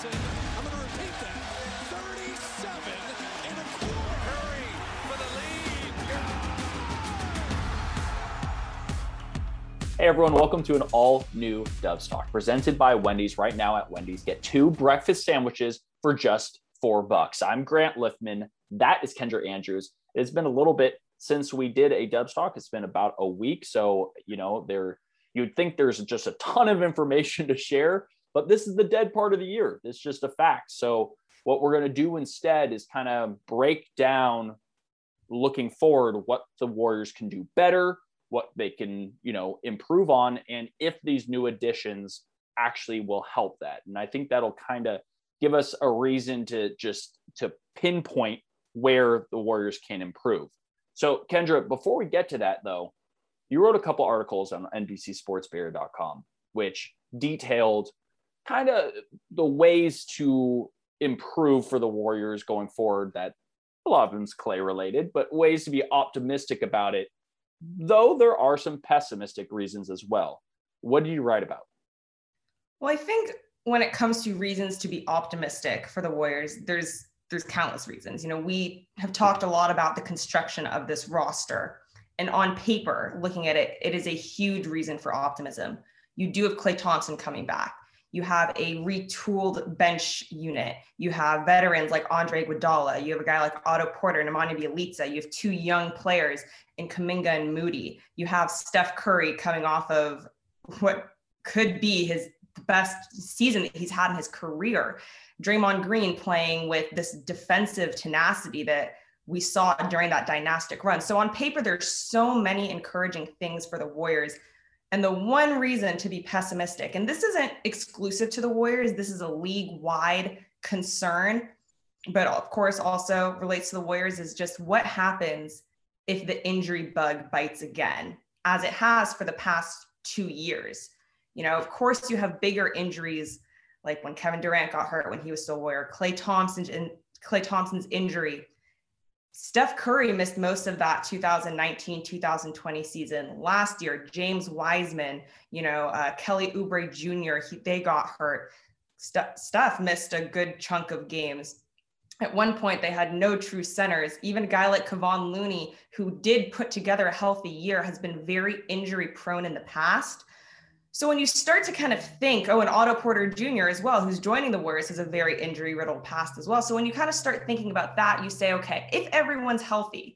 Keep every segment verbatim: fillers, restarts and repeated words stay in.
Thompson. I'm going to repeat that. thirty-seven and a quarter. Curry for the lead. Hey everyone, welcome to an all-new Dubs Talk presented by Wendy's. Right now at Wendy's, get two breakfast sandwiches for just four bucks. I'm Grant Liffman. That is Kendra Andrews. It's been a little bit since we did a Dubs Talk. It's been about a week, so you know there. You'd think there's just a ton of information to share, but this is the dead part of the year. It's just a fact. So what we're going to do instead is kind of break down, looking forward, what the Warriors can do better, what they can, you know, improve on, and if these new additions actually will help that. And I think that'll kind of give us a reason to just to pinpoint where the Warriors can improve. So Kendra, before we get to that though, you wrote a couple articles on N B C Sports Bay Area dot com, which detailed kind of the ways to improve for the Warriors going forward. That a lot of them's Clay related, but ways to be optimistic about it, though there are some pessimistic reasons as well. What did you write about? Well, I think when it comes to reasons to be optimistic for the Warriors, there's there's countless reasons. You know, we have talked a lot about the construction of this roster. And on paper, looking at it, it is a huge reason for optimism. You do have Klay Thompson coming back. You have a retooled bench unit. You have veterans like Andre Iguodala. You have a guy like Otto Porter and Nemanja Bjelica. You have two young players in Kuminga and Moody. You have Steph Curry coming off of what could be his best season that he's had in his career. Draymond Green playing with this defensive tenacity that we saw during that dynastic run. So on paper, there's so many encouraging things for the Warriors. And the one reason to be pessimistic, and this isn't exclusive to the Warriors, this is a league-wide concern, but of course also relates to the Warriors, is just what happens if the injury bug bites again, as it has for the past two years. You know, of course you have bigger injuries, like when Kevin Durant got hurt when he was still a Warrior, Klay Thompson's, in, Klay Thompson's injury. Steph Curry missed most of that two thousand nineteen, two thousand twenty season. Last year, James Wiseman, you know, uh, Kelly Oubre Junior, he, they got hurt. St- Steph missed a good chunk of games. At one point, they had no true centers. Even a guy like Kevon Looney, who did put together a healthy year, has been very injury prone in the past. So when you start to kind of think, oh, and Otto Porter Junior as well, who's joining the Warriors, has a very injury-riddled past as well. So when you kind of start thinking about that, you say, okay, if everyone's healthy,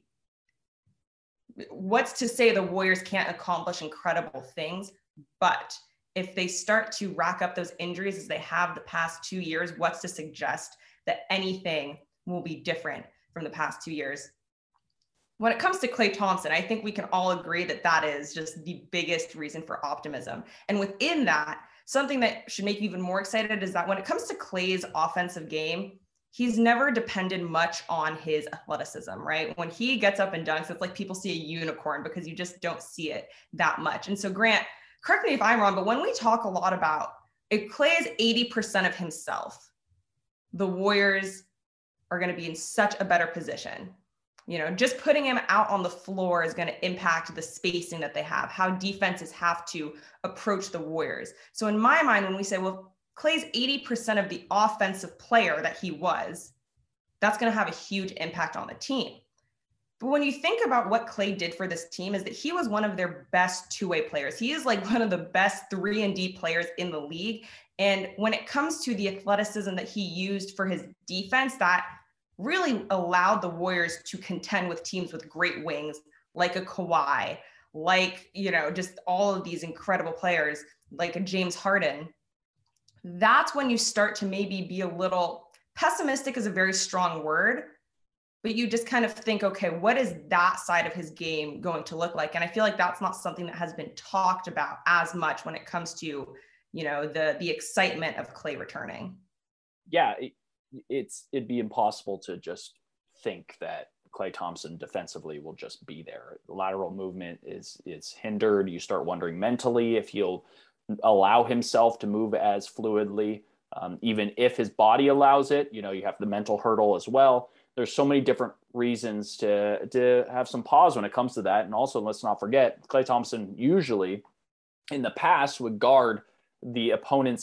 what's to say the Warriors can't accomplish incredible things? But if they start to rack up those injuries as they have the past two years, what's to suggest that anything will be different from the past two years? When it comes to Klay Thompson, I think we can all agree that that is just the biggest reason for optimism. And within that, something that should make you even more excited is that when it comes to Klay's offensive game, he's never depended much on his athleticism, right? When he gets up and dunks, it's like people see a unicorn because you just don't see it that much. And so Grant, correct me if I'm wrong, but when we talk a lot about if Klay is eighty percent of himself, the Warriors are going to be in such a better position. You know, just putting him out on the floor is going to impact the spacing that they have, how defenses have to approach the Warriors. So in my mind, when we say, well, Klay's eighty percent of the offensive player that he was, that's going to have a huge impact on the team. But when you think about what Klay did for this team, is that he was one of their best two-way players. He is like one of the best three and D players in the league. And when it comes to the athleticism that he used for his defense, that really allowed the Warriors to contend with teams with great wings, like a Kawhi, like, you know, just all of these incredible players, like a James Harden. That's when you start to maybe be a little pessimistic, is a very strong word, but you just kind of think, okay, what is that side of his game going to look like? And I feel like that's not something that has been talked about as much when it comes to, you know, the, the excitement of Klay returning. Yeah. It- it's it'd be impossible to just think that Klay Thompson defensively will just be there. The lateral movement is is hindered. You start wondering mentally if he'll allow himself to move as fluidly, um, even if his body allows it. You know, you have the mental hurdle as well. There's so many different reasons to to have some pause when it comes to that. And also, let's not forget, Klay Thompson usually in the past would guard the opponent's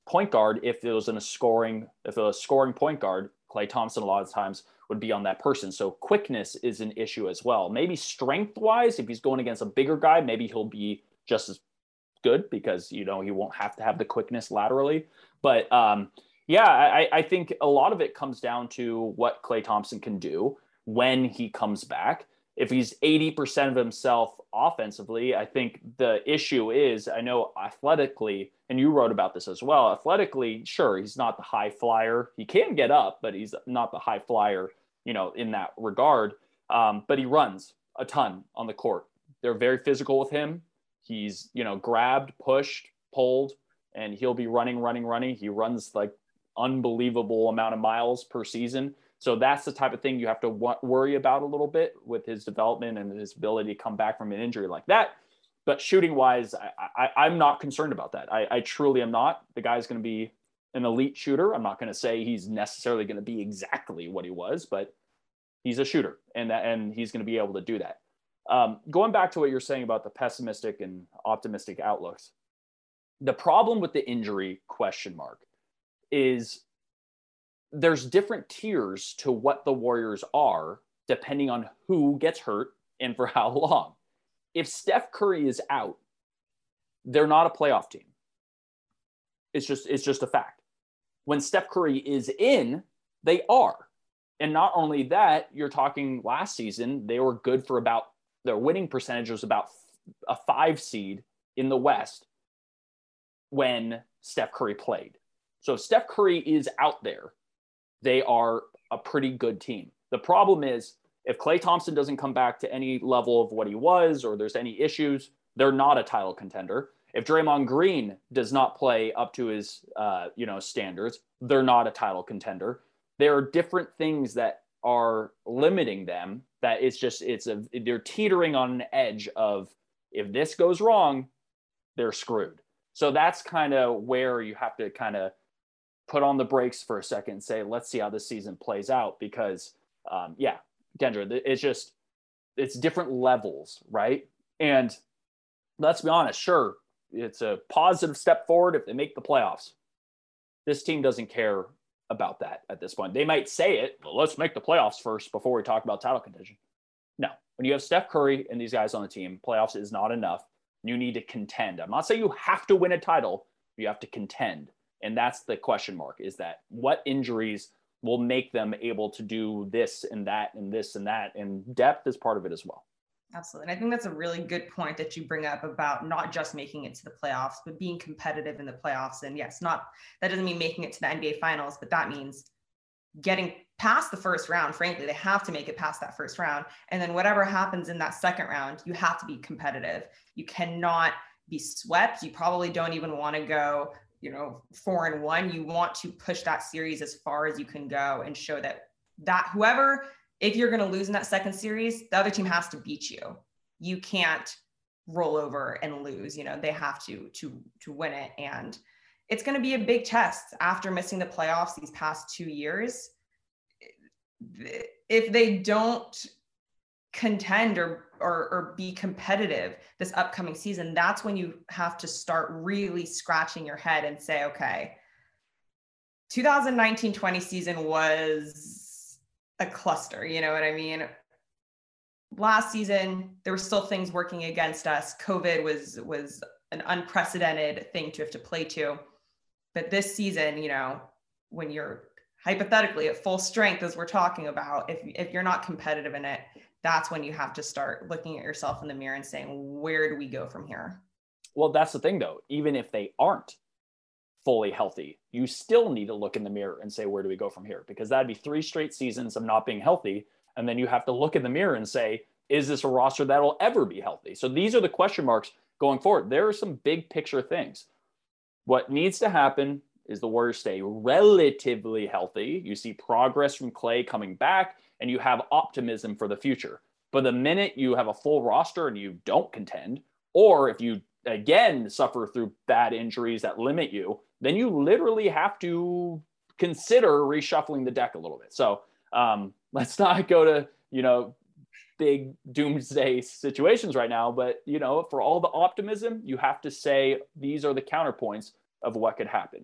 point guard, if it was in a scoring, if it was a scoring point guard, Klay Thompson a lot of times would be on that person. So quickness is an issue as well. Maybe strength wise, if he's going against a bigger guy, maybe he'll be just as good because, you know, he won't have to have the quickness laterally. But um, yeah, I, I think a lot of it comes down to what Klay Thompson can do when he comes back. If he's eighty percent of himself offensively, I think the issue is, I know athletically, and you wrote about this as well, athletically, sure, he's not the high flyer. He can get up, but he's not the high flyer, you know, in that regard. Um, but he runs a ton on the court. They're very physical with him. He's, you know, grabbed, pushed, pulled, and he'll be running, running, running. He runs like unbelievable amount of miles per season. So that's the type of thing you have to w- worry about a little bit with his development and his ability to come back from an injury like that. But shooting wise, I, I, I'm not concerned about that. I, I truly am not. The guy's going to be an elite shooter. I'm not going to say he's necessarily going to be exactly what he was, but he's a shooter, and that, and he's going to be able to do that. Um, going back to what you're saying about the pessimistic and optimistic outlooks, the problem with the injury question mark is there's different tiers to what the Warriors are depending on who gets hurt and for how long. If Steph Curry is out, they're not a playoff team. It's just, it's just a fact. When Steph Curry is in, they are. And not only that, you're talking last season, they were good for about, their winning percentage was about a five seed in the West when Steph Curry played. So if Steph Curry is out there, they are a pretty good team. The problem is if Klay Thompson doesn't come back to any level of what he was, or there's any issues, they're not a title contender. If Draymond Green does not play up to his, uh, you know, standards, they're not a title contender. There are different things that are limiting them. That it's just, it's a, they're teetering on an edge of, if this goes wrong, they're screwed. So that's kind of where you have to kind of put on the brakes for a second and say, let's see how this season plays out. Because um, yeah, Kendra, it's just, it's different levels, right? And let's be honest, sure, it's a positive step forward if they make the playoffs. This team doesn't care about that at this point. They might say it, well, let's make the playoffs first before we talk about title contention. No, when you have Steph Curry and these guys on the team, playoffs is not enough. You need to contend. I'm not saying you have to win a title. You have to contend. And that's the question mark, is that what injuries will make them able to do this and that and this and that, and depth is part of it as well. Absolutely. And I think that's a really good point that you bring up about not just making it to the playoffs, but being competitive in the playoffs. And yes, not, that doesn't mean making it to the N B A finals, but that means getting past the first round. Frankly, they have to make it past that first round. And then whatever happens in that second round, you have to be competitive. You cannot be swept. You probably don't even want to go, you know, four and one. You want to push that series as far as you can go and show that that whoever, if you're going to lose in that second series, the other team has to beat you. You can't roll over and lose. You know, they have to to to win it. And it's going to be a big test after missing the playoffs these past two years. If they don't contend or, or or be competitive this upcoming season, that's when you have to start really scratching your head and say, okay, twenty nineteen twenty season was a cluster, you know what I mean? Last season, there were still things working against us. COVID was was an unprecedented thing to have to play to. But this season, you know, when you're hypothetically at full strength, as we're talking about, if if you're not competitive in it, that's when you have to start looking at yourself in the mirror and saying, where do we go from here? Well, that's the thing, though. Even if they aren't fully healthy, you still need to look in the mirror and say, where do we go from here? Because that'd be three straight seasons of not being healthy. And then you have to look in the mirror and say, is this a roster that'll ever be healthy? So these are the question marks going forward. There are some big picture things. What needs to happen is the Warriors stay relatively healthy. You see progress from Klay coming back, and you have optimism for the future. But the minute you have a full roster and you don't contend, or if you again suffer through bad injuries that limit you, then you literally have to consider reshuffling the deck a little bit. So um, let's not go to, you know, big doomsday situations right now, but, you know, for all the optimism, you have to say these are the counterpoints of what could happen.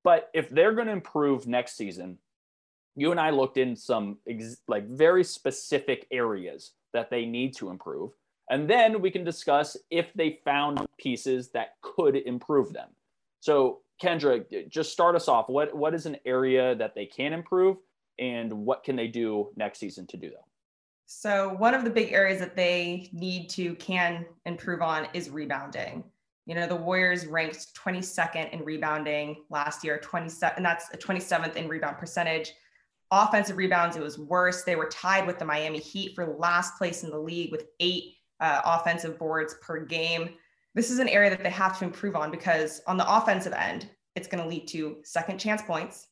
But if they're going to improve next season, you and I looked in some ex- like very specific areas that they need to improve. And then we can discuss if they found pieces that could improve them. So Kendra, just start us off. What, what is an area that they can improve, and what can they do next season to do that? So one of the big areas that they need to can improve on is rebounding. You know, the Warriors ranked twenty-second in rebounding last year, twenty-seven, and that's a twenty-seventh in rebound percentage. Offensive rebounds, it was worse. They were tied with the Miami Heat for last place in the league with eight uh, offensive boards per game. This is an area that they have to improve on, because on the offensive end, it's going to lead to second chance points.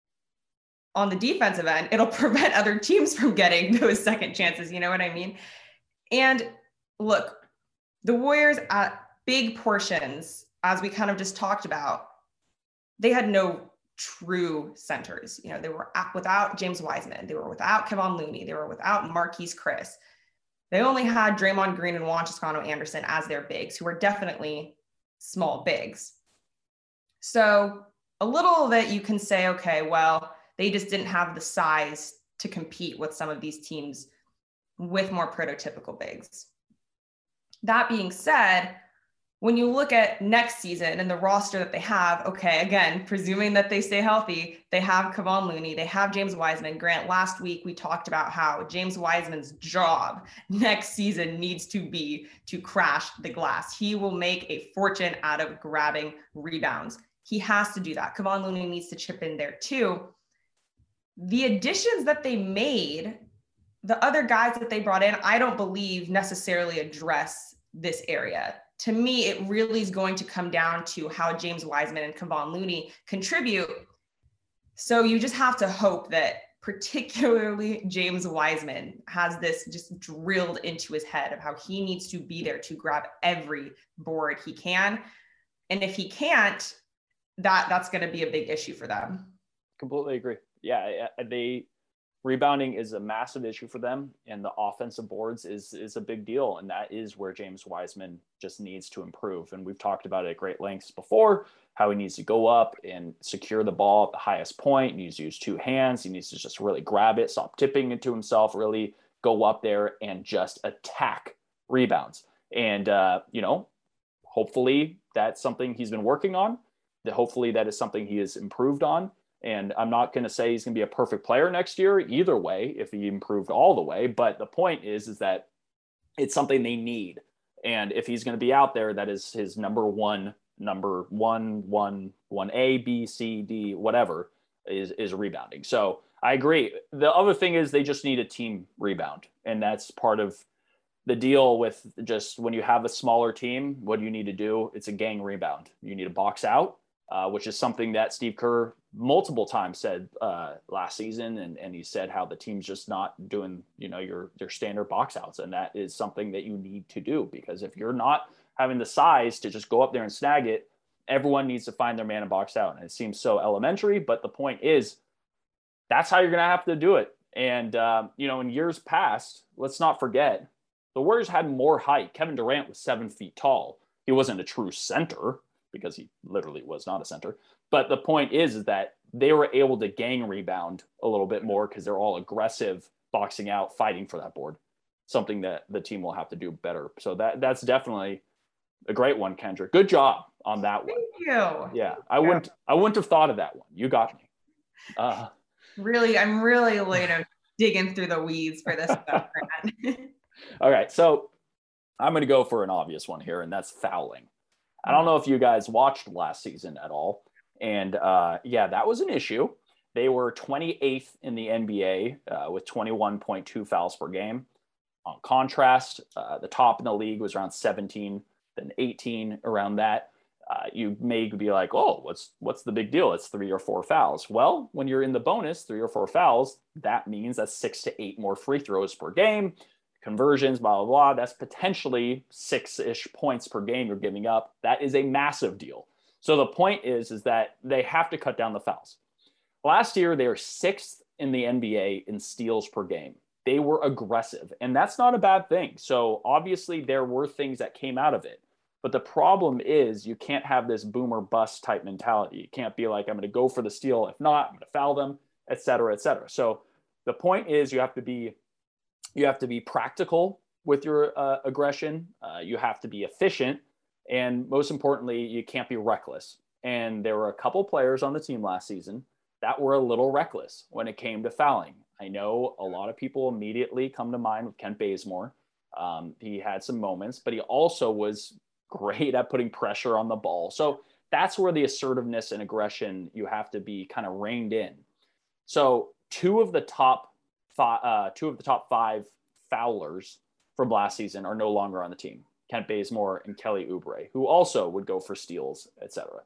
On the defensive end, it'll prevent other teams from getting those second chances. You know what I mean? And look, the Warriors at big portions, as we kind of just talked about, they had no true centers. You know, they were at, without James Wiseman. They were without Kevon Looney. They were without Marquise Chris. They only had Draymond Green and Juan Toscano Anderson as their bigs, who were definitely small bigs. So a little that you can say, okay, well, they just didn't have the size to compete with some of these teams with more prototypical bigs. That being said, when you look at next season and the roster that they have, okay, again, presuming that they stay healthy, they have Kevon Looney, they have James Wiseman. Grant, last week we talked about how James Wiseman's job next season needs to be to crash the glass. He will make a fortune out of grabbing rebounds. He has to do that. Kevon Looney needs to chip in there too. The additions that they made, the other guys that they brought in, I don't believe necessarily address this area. To me, it really is going to come down to how James Wiseman and Kevon Looney contribute. So you just have to hope that particularly James Wiseman has this just drilled into his head of how he needs to be there to grab every board he can. And if he can't, that that's going to be a big issue for them. Completely agree. Yeah, they rebounding is a massive issue for them, and the offensive boards is is a big deal, and that is where James Wiseman just needs to improve. And we've talked about it at great lengths before, how he needs to go up and secure the ball at the highest point. He needs to use two hands. He needs to just really grab it, stop tipping it to himself, really go up there and just attack rebounds. And, uh, you know, hopefully that's something he's been working on, that hopefully that is something he has improved on. And I'm not going to say he's going to be a perfect player next year either way, if he improved all the way. But the point is, is that it's something they need. And if he's going to be out there, that is his number one, number one, one, one A, B, C, D, whatever is, is rebounding. So I agree. The other thing is they just need a team rebound. And that's part of the deal with just when you have a smaller team, what do you need to do? It's a gang rebound. You need to box out. Uh, which is something that Steve Kerr multiple times said uh, last season. And, and he said how the team's just not doing, you know, your, your standard box outs. And that is something that you need to do, because if you're not having the size to just go up there and snag it, everyone needs to find their man and box out. And it seems so elementary, but the point is that's how you're going to have to do it. And, um, you know, in years past, let's not forget, the Warriors had more height. Kevin Durant was seven feet tall. He wasn't a true center, because he literally was not a center. But the point is, is that they were able to gang rebound a little bit more because they're all aggressive, boxing out, fighting for that board, something that the team will have to do better. So that that's definitely a great one, Kendra. Good job on that one. Thank you. Yeah, I yeah. wouldn't I wouldn't have thought of that one. You got me. Uh, really, I'm really you know, digging through the weeds for this stuff. All right, so I'm going to go for an obvious one here, and that's fouling. I don't know if you guys watched last season at all. And uh, yeah, that was an issue. They were twenty-eighth in the N B A uh, with twenty-one point two fouls per game. On contrast, uh, the top in the league was around seventeen, then eighteen, around that. Uh, you may be like, oh, what's what's the big deal? It's three or four fouls. Well, when you're in the bonus, three or four fouls, that means that's six to eight more free throws per game. Conversions, blah, blah, blah. That's potentially six-ish points per game you're giving up. That is a massive deal. So the point is, is that they have to cut down the fouls. Last year, they were sixth in the N B A in steals per game. They were aggressive, and that's not a bad thing. So obviously there were things that came out of it. But the problem is you can't have this boomer bust type mentality. You can't be like, I'm going to go for the steal. If not, I'm going to foul them, et cetera, et cetera. So the point is you have to be, you have to be practical with your uh, aggression. Uh, you have to be efficient. And most importantly, you can't be reckless. And there were a couple players on the team last season that were a little reckless when it came to fouling. I know a lot of people immediately come to mind with Kent Bazemore. Um, he had some moments, but he also was great at putting pressure on the ball. So that's where the assertiveness and aggression, you have to be kind of reined in. So two of the top five, uh, two of the top five foulers from last season are no longer on the team. Kent Bazemore and Kelly Oubre, who also would go for steals, et cetera.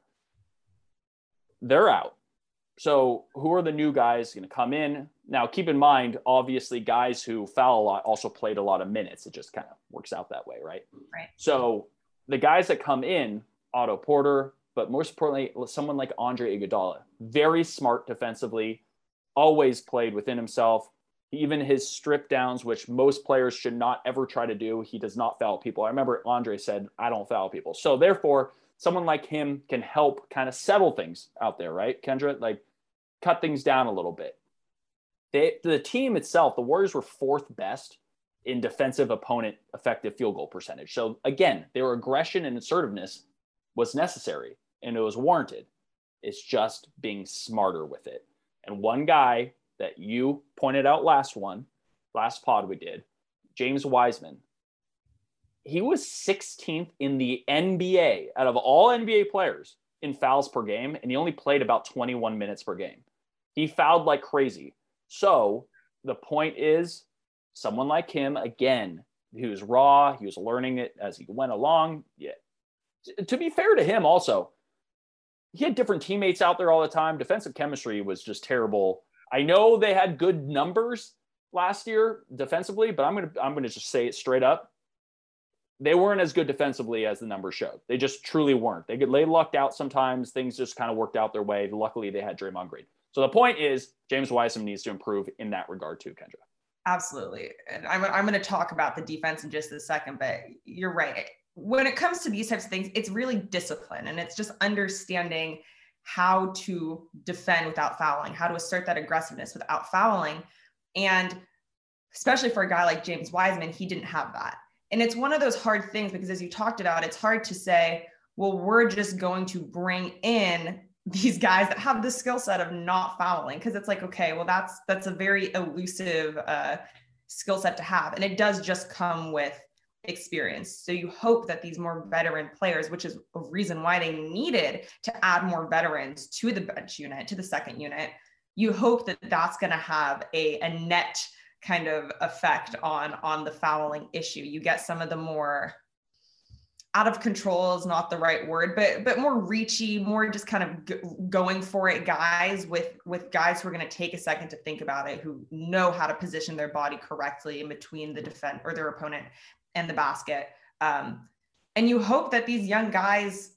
They're out. So who are the new guys going to come in? Now, keep in mind, obviously, guys who foul a lot also played a lot of minutes. It just kind of works out that way, right? Right. So the guys that come in, Otto Porter, but most importantly, someone like Andre Iguodala, very smart defensively, always played within himself. Even his strip downs, which most players should not ever try to do, he does not foul people. I remember Andre said, I don't foul people. So therefore, someone like him can help kind of settle things out there, right, Kendra? Like, cut things down a little bit. They, the team itself, the Warriors were fourth best in defensive opponent effective field goal percentage. So again, their aggression and assertiveness was necessary and it was warranted. It's just being smarter with it. And one guy that you pointed out last one, last pod we did, James Wiseman, he was sixteenth in the N B A out of all N B A players in fouls per game, and he only played about twenty-one minutes per game. He fouled like crazy. So the point is, someone like him, again, he was raw, he was learning it as he went along. Yeah. To be fair to him also, he had different teammates out there all the time. Defensive chemistry was just terrible. I know they had good numbers last year defensively, but I'm going to I'm going to just say it straight up. They weren't as good defensively as the numbers showed. They just truly weren't. They get they lucked out sometimes. Things just kind of worked out their way. Luckily, they had Draymond Green. So the point is, James Wiseman needs to improve in that regard too, Kendra. Absolutely. And I'm, I'm going to talk about the defense in just a second, but you're right. When it comes to these types of things, it's really discipline, and it's just understanding how to defend without fouling, how to assert that aggressiveness without fouling. And especially for a guy like James Wiseman, he didn't have that. And it's one of those hard things because, as you talked about, it's hard to say, well, we're just going to bring in these guys that have the skill set of not fouling. Because it's like, okay, well, that's that's a very elusive uh, skill set to have. And it does just come with experience. So you hope that these more veteran players, which is a reason why they needed to add more veterans to the bench unit, to the second unit, you hope that that's going to have a, a net kind of effect on, on the fouling issue. You get some of the more out of control is not the right word, but, but more reachy, more just kind of g- going for it guys with, with guys who are going to take a second to think about it, who know how to position their body correctly in between the defense or their opponent and the basket. Um, and you hope that these young guys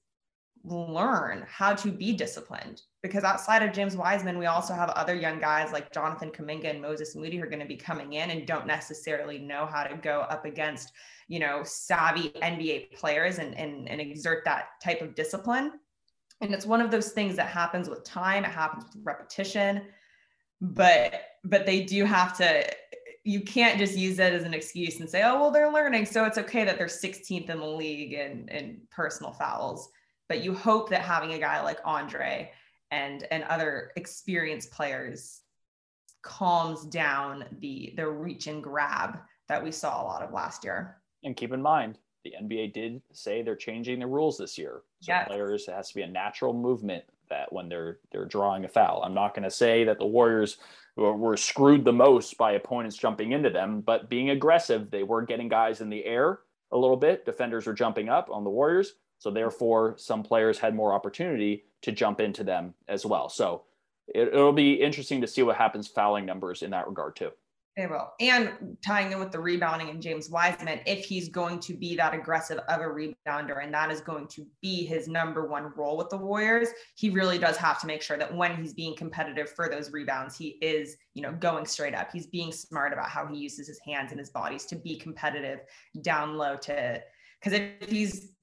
learn how to be disciplined, because outside of James Wiseman, we also have other young guys like Jonathan Kuminga and Moses Moody who are going to be coming in and don't necessarily know how to go up against, you know, savvy N B A players and, and, and exert that type of discipline. And it's one of those things that happens with time. It happens with repetition, but, but they do have to, you can't just use that as an excuse and say, oh, well, they're learning, so it's okay that they're sixteenth in the league in, in personal fouls. But you hope that having a guy like Andre and, and other experienced players calms down the, the reach and grab that we saw a lot of last year. And keep in mind, the N B A did say they're changing the rules this year. So yes. Players, it has to be a natural movement that when they're they're drawing a foul. I'm not going to say that the Warriors were, were screwed the most by opponents jumping into them, but being aggressive, they were getting guys in the air a little bit. Defenders were jumping up on the Warriors. So therefore, some players had more opportunity to jump into them as well. So it, it'll be interesting to see what happens fouling numbers in that regard too. It will. And tying in with the rebounding and James Wiseman, if he's going to be that aggressive of a rebounder, and that is going to be his number one role with the Warriors, he really does have to make sure that when he's being competitive for those rebounds, he is, you know, going straight up. He's being smart about how he uses his hands and his bodies to be competitive down low to, because if he's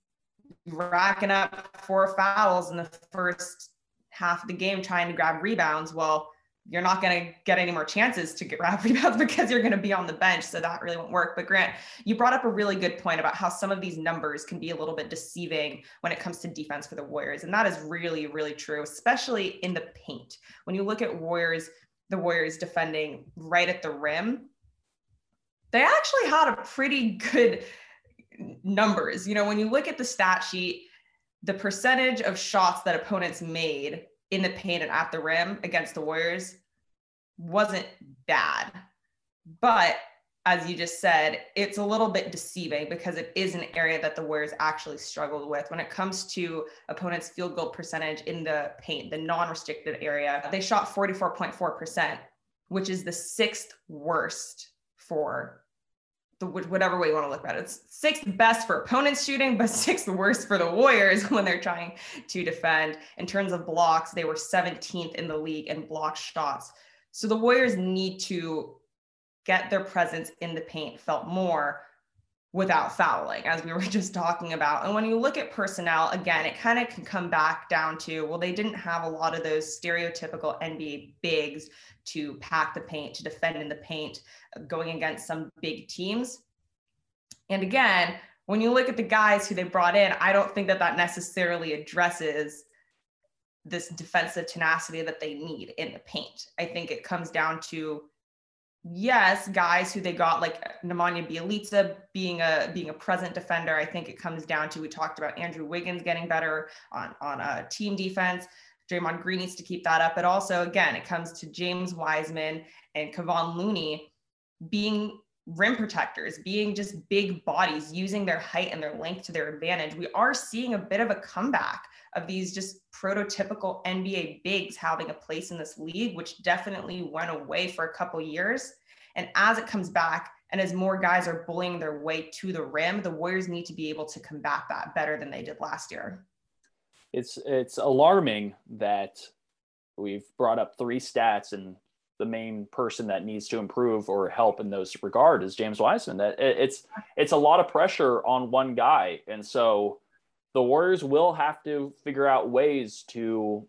racking up four fouls in the first half of the game trying to grab rebounds. Well, you're not going to get any more chances to get grab rebounds because you're going to be on the bench. So that really won't work. But Grant, you brought up a really good point about how some of these numbers can be a little bit deceiving when it comes to defense for the Warriors. And that is really, really true, especially in the paint. When you look at Warriors, the Warriors defending right at the rim, they actually had a pretty good numbers. You know, when you look at the stat sheet, the percentage of shots that opponents made in the paint and at the rim against the Warriors wasn't bad. But as you just said, it's a little bit deceiving because it is an area that the Warriors actually struggled with. When it comes to opponents' field goal percentage in the paint, the non-restricted area, they shot forty-four point four percent, which is the sixth worst for the whatever way you want to look at it. It's sixth best for opponents shooting, but sixth worst for the Warriors when they're trying to defend. In terms of blocks, they were seventeenth in the league in block shots. So the Warriors need to get their presence in the paint felt more without fouling, as we were just talking about. And when you look at personnel, again, it kind of can come back down to, well, they didn't have a lot of those stereotypical N B A bigs to pack the paint, to defend in the paint, going against some big teams. And again, when you look at the guys who they brought in, I don't think that that necessarily addresses this defensive tenacity that they need in the paint. I think it comes down to, yes, guys who they got like Nemanja Bjelica being a being a present defender. I think it comes down to, we talked about Andrew Wiggins getting better on, on a team defense. Draymond Green needs to keep that up. But also, again, it comes to James Wiseman and Kevon Looney being rim protectors, being just big bodies, using their height and their length to their advantage. We are seeing a bit of a comeback of these just prototypical N B A bigs having a place in this league, which definitely went away for a couple years. And as it comes back, and as more guys are bullying their way to the rim, the Warriors need to be able to combat that better than they did last year. It's it's alarming that we've brought up three stats, and the main person that needs to improve or help in those regard is James Wiseman. That it's it's a lot of pressure on one guy, and so the Warriors will have to figure out ways to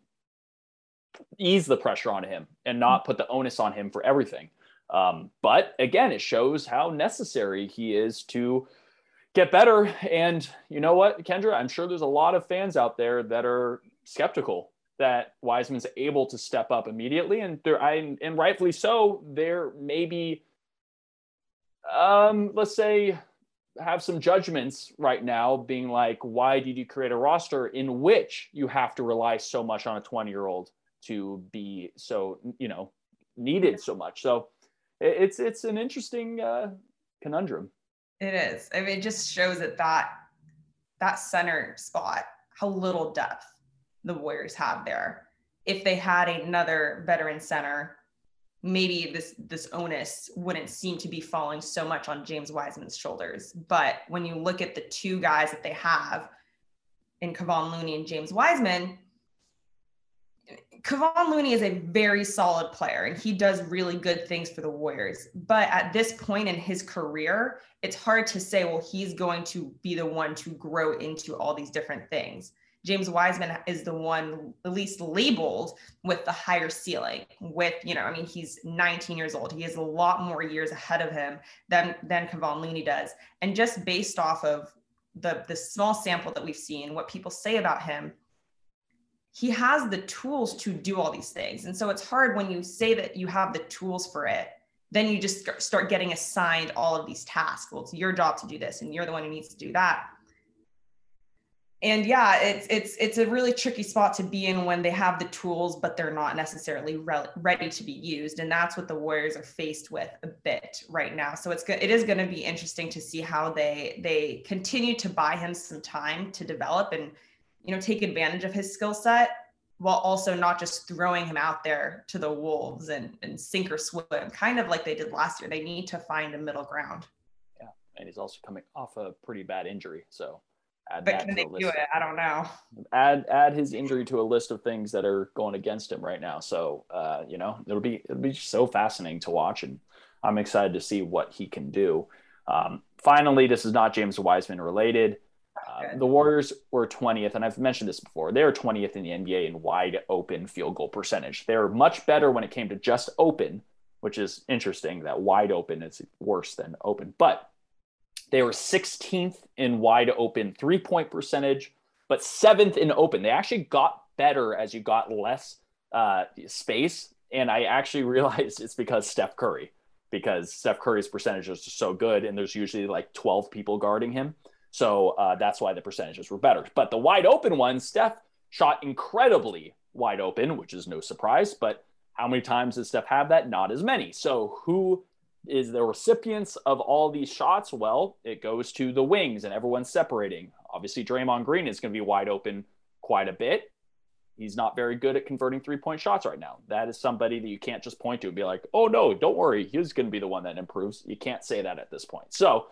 ease the pressure on him and not put the onus on him for everything. Um, but again, it shows how necessary he is to get better. And you know what, Kendra, I'm sure there's a lot of fans out there that are skeptical that Wiseman's able to step up immediately. And there, I, and rightfully so, there may be, um, let's say, have some judgments right now being like, why did you create a roster in which you have to rely so much on a twenty year old to be so, you know, needed so much? So it's, it's an interesting uh, conundrum. It is. I mean, it just shows that that, that center spot, how little depth the Warriors have there. If they had another veteran center, maybe this, this onus wouldn't seem to be falling so much on James Wiseman's shoulders. But when you look at the two guys that they have in Kevon Looney and James Wiseman, Kevon Looney is a very solid player and he does really good things for the Warriors. But at this point in his career, it's hard to say, well, he's going to be the one to grow into all these different things. James Wiseman is the one at least labeled with the higher ceiling with, you know, I mean, he's nineteen years old. He has a lot more years ahead of him than, than Kevon Looney does. And just based off of the, the small sample that we've seen, what people say about him, he has the tools to do all these things. And so it's hard when you say that you have the tools for it, then you just start getting assigned all of these tasks. Well, it's your job to do this and you're the one who needs to do that. And yeah, it's it's it's a really tricky spot to be in when they have the tools, but they're not necessarily re- ready to be used. And that's what the Warriors are faced with a bit right now. So it's good. It is going to be interesting to see how they they continue to buy him some time to develop and, you know, take advantage of his skill set while also not just throwing him out there to the wolves and, and sink or swim, kind of like they did last year. They need to find a middle ground. Yeah, and he's also coming off a pretty bad injury, so. Add but that can to they a list. do it? I don't know. Add add his injury to a list of things that are going against him right now. So uh, you know, it'll be it'll be so fascinating to watch, and I'm excited to see what he can do. Um, finally, this is not James Wiseman related. Uh, the Warriors were twentieth, and I've mentioned this before. They were twentieth in the N B A in wide open field goal percentage. They're much better when it came to just open, which is interesting that wide open is worse than open. But they were sixteenth in wide open three-point percentage, but seventh in open. They actually got better as you got less uh, space. And I actually realized it's because Steph Curry, because Steph Curry's percentages are so good, and there's usually like twelve people guarding him. So uh, that's why the percentages were better. But the wide open ones, Steph shot incredibly wide open, which is no surprise. But how many times does Steph have that? Not as many. So who is the recipients of all these shots? Well, it goes to the wings, and everyone's separating. Obviously, Draymond Green is going to be wide open quite a bit. He's not very good at converting three-point shots right now. That is somebody that you can't just point to and be like, oh, no, don't worry. He's going to be the one that improves. You can't say that at this point. So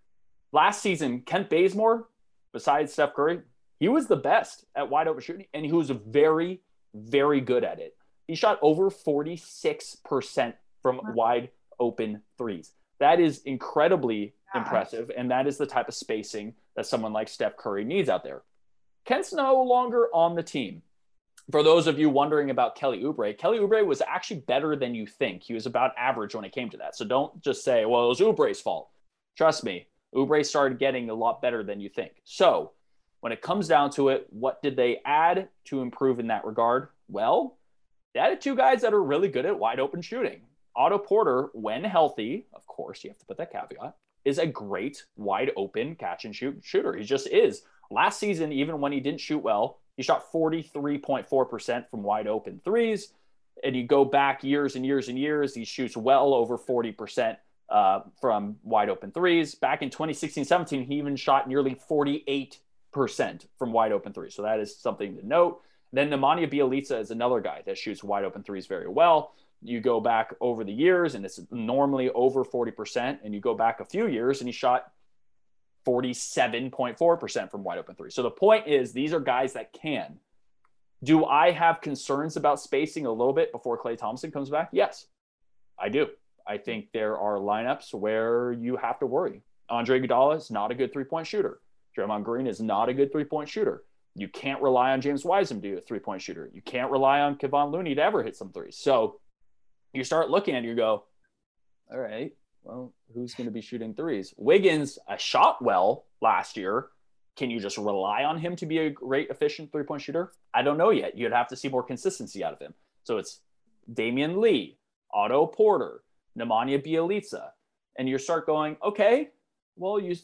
last season, Kent Bazemore, besides Steph Curry, he was the best at wide open shooting, and he was very, very good at it. He shot over forty-six percent from wide open threes. That is incredibly yeah. impressive, and that is the type of spacing that someone like Steph Curry needs out there. Kent's no longer on the team. For those of you wondering about Kelly Oubre, Kelly Oubre was actually better than you think. He was about average when it came to that. So don't just say, well, it was Oubre's fault. Trust me, Oubre started getting a lot better than you think. So when it comes down to it, what did they add to improve in that regard? Well, they added two guys that are really good at wide open shooting. Otto Porter, when healthy, of course, you have to put that caveat, is a great wide open catch and shoot shooter. He just is. Last season, even when he didn't shoot well, he shot forty-three point four percent from wide open threes. And you go back years and years and years, he shoots well over forty percent uh, from wide open threes. Back in twenty sixteen seventeen, he even shot nearly forty-eight percent from wide open threes. So that is something to note. Then Nemanja Bjelica is another guy that shoots wide open threes very well. You go back over the years, and it's normally over forty percent. And you go back a few years, and he shot forty-seven point four percent from wide open three. So the point is, these are guys that can. Do I have concerns about spacing a little bit before Klay Thompson comes back? Yes, I do. I think there are lineups where you have to worry. Andre Iguodala is not a good three-point shooter. Draymond Green is not a good three-point shooter. You can't rely on James Wiseman to be a three-point shooter. You can't rely on Kevon Looney to ever hit some threes. So you start looking at it, you go, all right, well, who's going to be shooting threes? Wiggins uh, shot well last year. Can you just rely on him to be a great, efficient three-point shooter? I don't know yet. You'd have to see more consistency out of him. So it's Damian Lee, Otto Porter, Nemanja Bjelica. And you start going, okay, well, you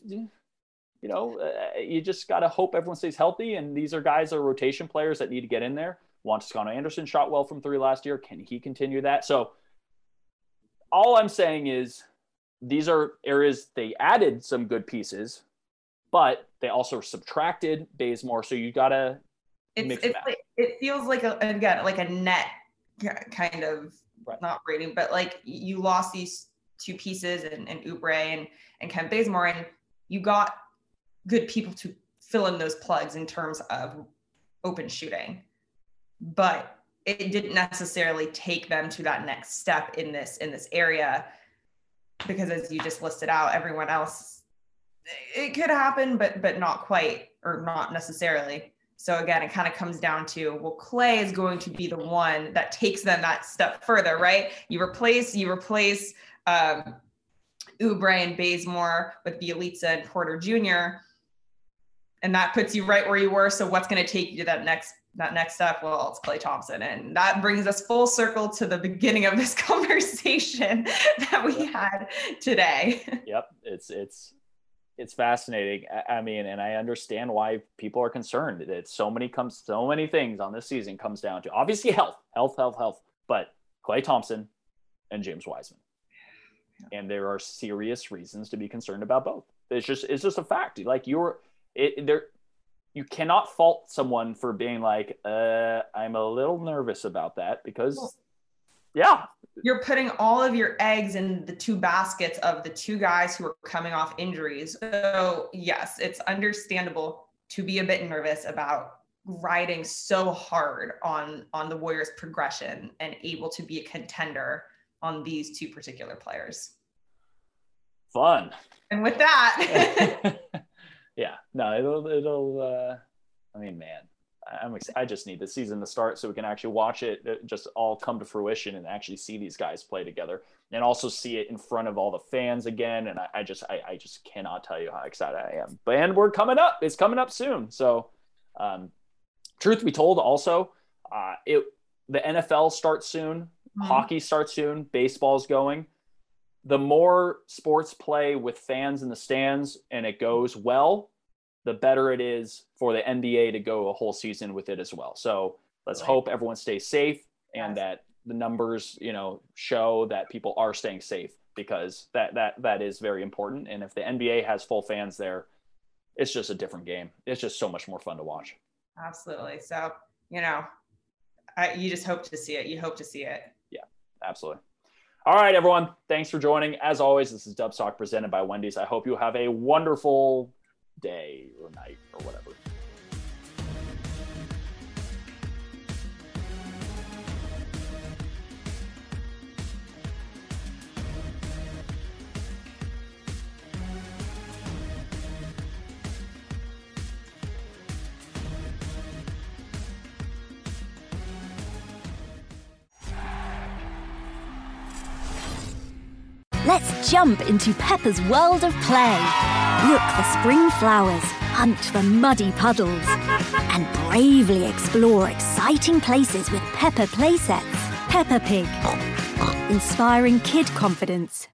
you know, uh, you just got to hope everyone stays healthy. And these are guys that are rotation players that need to get in there. Juan Toscano Anderson shot well from three last year. Can he continue that? So all I'm saying is these are areas they added some good pieces, but they also subtracted Bazemore. So you got to mix it's like, it feels like, a, again, like a net kind of right. not rating, but like you lost these two pieces and, and Oubre and, and Kent Bazemore, and you got good people to fill in those plugs in terms of open shooting. But it didn't necessarily take them to that next step in this in this area, because as you just listed out, everyone else, it could happen, but but not quite, or not necessarily. So again, it kind of comes down to, well, Klay is going to be the one that takes them that step further, right? You replace you replace um, Oubre and Bazemore with Bjelica and Porter Junior, and that puts you right where you were. So what's going to take you to that next that next step? Well, it's Klay Thompson. And that brings us full circle to the beginning of this conversation that we had today. Yep. It's, it's, it's fascinating. I mean, and I understand why people are concerned. That so many comes, so many things on this season comes down to obviously health, health, health, health, but Klay Thompson and James Wiseman. Yeah. And there are serious reasons to be concerned about both. It's just, it's just a fact. Like you're it there, you cannot fault someone for being like, uh, I'm a little nervous about that because, yeah. You're putting all of your eggs in the two baskets of the two guys who are coming off injuries. So, yes, it's understandable to be a bit nervous about riding so hard on, on the Warriors' progression and able to be a contender on these two particular players. Fun. And with that... Yeah, no, it'll, it'll, uh, I mean, man, I'm excited. I just need the season to start so we can actually watch it just all come to fruition and actually see these guys play together and also see it in front of all the fans again. And I, I just, I, I just cannot tell you how excited I am. But, and we're coming up. It's coming up soon. So, um, truth be told, also, uh, it the N F L starts soon. Mm-hmm. Hockey starts soon. Baseball's going. The more sports play with fans in the stands and it goes well, the better it is for the N B A to go a whole season with it as well. So let's right. hope everyone stays safe and yes. that the numbers, you know, show that people are staying safe, because that, that, that is very important. And if the N B A has full fans there, it's just a different game. It's just so much more fun to watch. Absolutely. So, you know, I, you just hope to see it. You hope to see it. Yeah, absolutely. All right, everyone. Thanks for joining. As always, this is Dubs Talk presented by Wendy's. I hope you have a wonderful day or night or whatever. Let's jump into Peppa's world of play. Look for spring flowers, hunt for muddy puddles, and bravely explore exciting places with Peppa playsets. Peppa Pig, inspiring kid confidence.